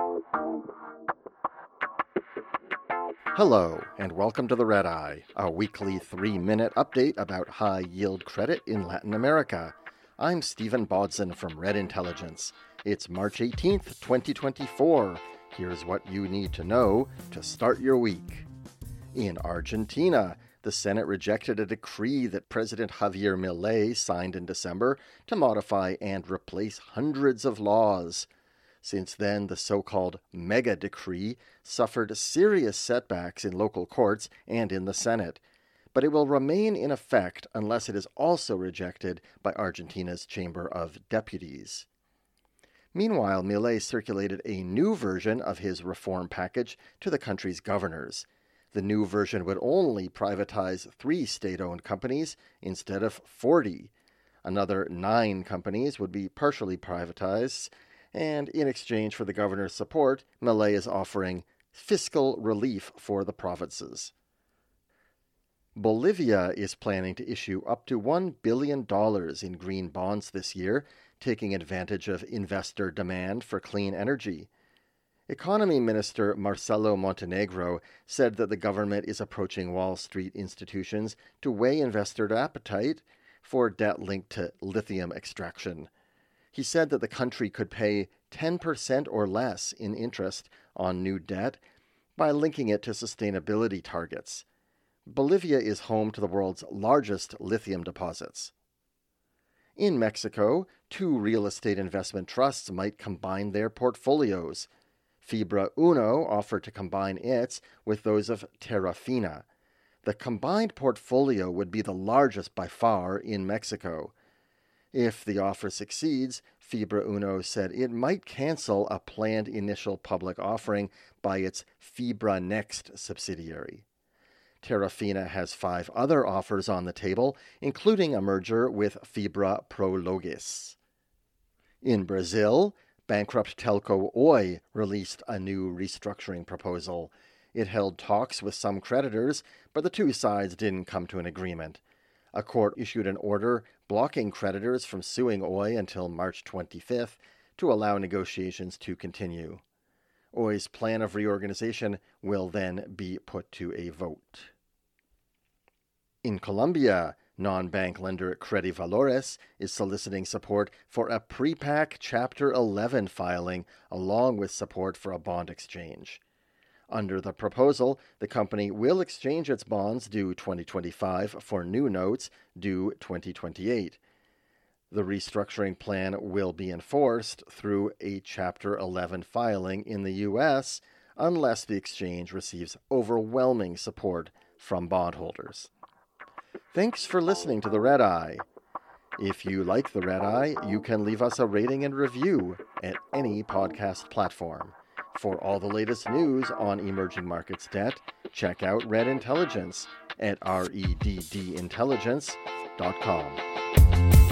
Hello, and welcome to the Red Eye, a weekly 3-minute update about high-yield credit in Latin America. I'm Stephen Bodson from Red Intelligence. It's March 18th, 2024. Here's what you need to know to start your week. In Argentina, the Senate rejected a decree that President Javier Milei signed in December to modify and replace hundreds of laws. Since then, the so-called mega decree suffered serious setbacks in local courts and in the Senate, but it will remain in effect unless it is also rejected by Argentina's Chamber of Deputies. Meanwhile, Milei circulated a new version of his reform package to the country's governors. The new version would only privatize 3 state-owned companies instead of 40. Another 9 companies would be partially privatized, and in exchange for the governor's support, Milei is offering fiscal relief for the provinces. Bolivia is planning to issue up to $1 billion in green bonds this year, taking advantage of investor demand for clean energy. Economy Minister Marcelo Montenegro said that the government is approaching Wall Street institutions to weigh investor appetite for debt linked to lithium extraction. He said that the country could pay 10% or less in interest on new debt by linking it to sustainability targets. Bolivia is home to the world's largest lithium deposits. In Mexico, 2 real estate investment trusts might combine their portfolios. Fibra Uno offered to combine its with those of Terrafina. The combined portfolio would be the largest by far in Mexico. If the offer succeeds, Fibra Uno said it might cancel a planned initial public offering by its Fibra Next subsidiary. Terrafina has 5 other offers on the table, including a merger with Fibra Prologis. In Brazil, bankrupt telco Oi released a new restructuring proposal. It held talks with some creditors, but the 2 sides didn't come to an agreement. A court issued an order blocking creditors from suing Oi until March 25th to allow negotiations to continue. Oi's plan of reorganization will then be put to a vote. In Colombia, non-bank lender Credivalores is soliciting support for a pre-PAC Chapter 11 filing, along with support for a bond exchange. Under the proposal, the company will exchange its bonds due 2025 for new notes due 2028. The restructuring plan will be enforced through a Chapter 11 filing in the U.S. unless the exchange receives overwhelming support from bondholders. Thanks for listening to The Red Eye. If you like The Red Eye, you can leave us a rating and review at any podcast platform. For all the latest news on emerging markets debt, check out Red Intelligence at reddintelligence.com.